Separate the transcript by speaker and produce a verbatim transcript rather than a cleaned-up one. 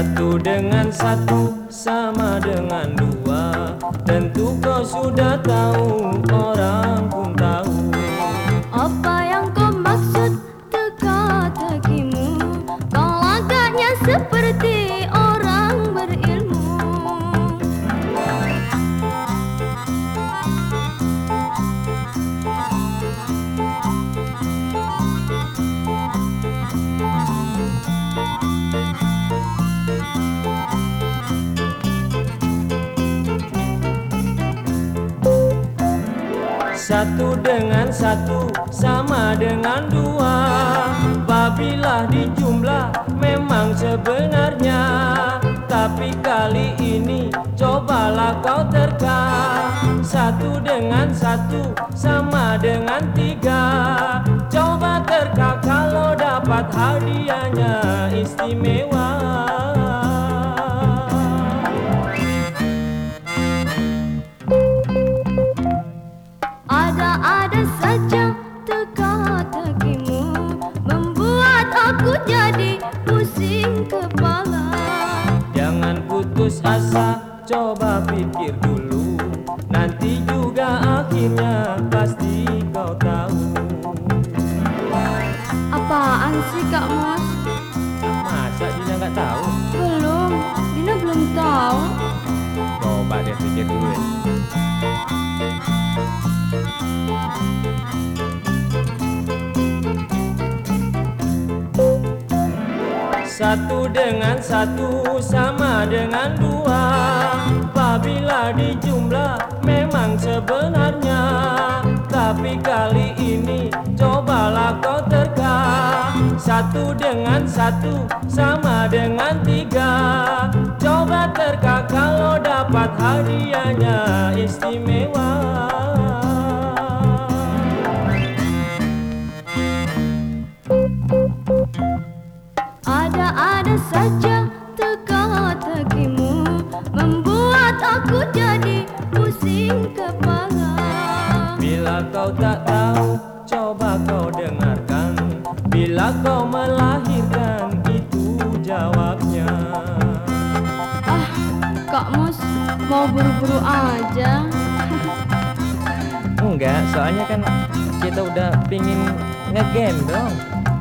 Speaker 1: Satu dengan satu sama dengan dua. Tentu kau sudah tahu, orang pun tahu.
Speaker 2: Apa yang kau maksud teka-tekimu? Kau agaknya seperti orang berilmu.
Speaker 1: Satu dengan satu sama dengan dua. Apabila dijumlah memang sebenarnya. Tapi kali ini cobalah kau terka. Satu dengan satu sama dengan tiga. Coba terka kalau dapat hadiahnya istimewa.
Speaker 2: Ada-ada saja teka-tekimu membuat aku jadi pusing kepala.
Speaker 1: Jangan putus asa, coba pikir dulu. Nanti juga akhirnya pasti kau tahu.
Speaker 2: Apaan sih Kak Mas?
Speaker 1: Masa Dina nggak tahu?
Speaker 2: Belum, Dina belum tahu.
Speaker 1: Coba deh pikir dulu ya. Satu dengan satu sama dengan dua. Apabila dijumlah memang sebenarnya. Tapi kali ini cobalah kau terka. Satu dengan satu sama dengan tiga. Coba terka kalau dapat hadiahnya istimewa.
Speaker 2: Ada-ada saja teka-tekimu membuat aku jadi pusing kepala.
Speaker 1: Bila kau tak tahu, coba kau dengarkan. Bila kau melahirkan, itu jawabnya.
Speaker 2: Ah, Kak Mus mau buru-buru aja.
Speaker 1: Enggak, soalnya kan kita udah pingin ngegame dong.